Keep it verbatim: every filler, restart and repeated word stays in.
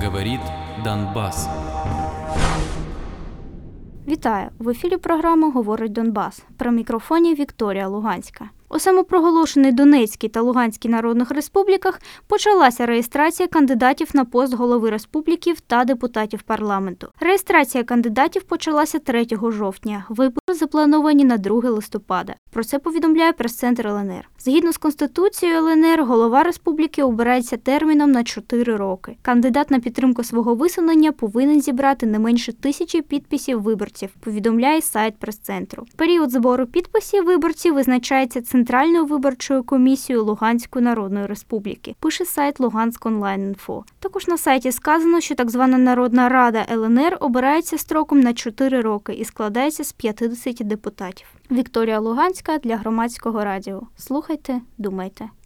Говорит Донбасс. Вітаю! В ефірі програма «Говорить Донбас». При мікрофоні Вікторія Луганська. У самопроголошеній Донецькій та Луганській народних республіках почалася реєстрація кандидатів на пост голови республіків та депутатів парламенту. Реєстрація кандидатів почалася третього жовтня. Вибори заплановані на друге листопада. Про це повідомляє прес-центр ел ен ер. Згідно з Конституцією ел ен ер, голова республіки обирається терміном на чотири роки. Кандидат на підтримку свого висунення повинен зібрати не менше тисячі підписів виборців, повідомляє сайт прес-центру. Період збору підписів виборців визначається Центральною виборчою комісією Луганської Народної Республіки, пише сайт Луганськ онлайн-інфо. Також на сайті сказано, що так звана Народна Рада ел ен ер обирається строком на чотири роки і складається з п'ятдесят депутатів. Вікторія Луганська для Громадського радіо. Слухайте, думайте.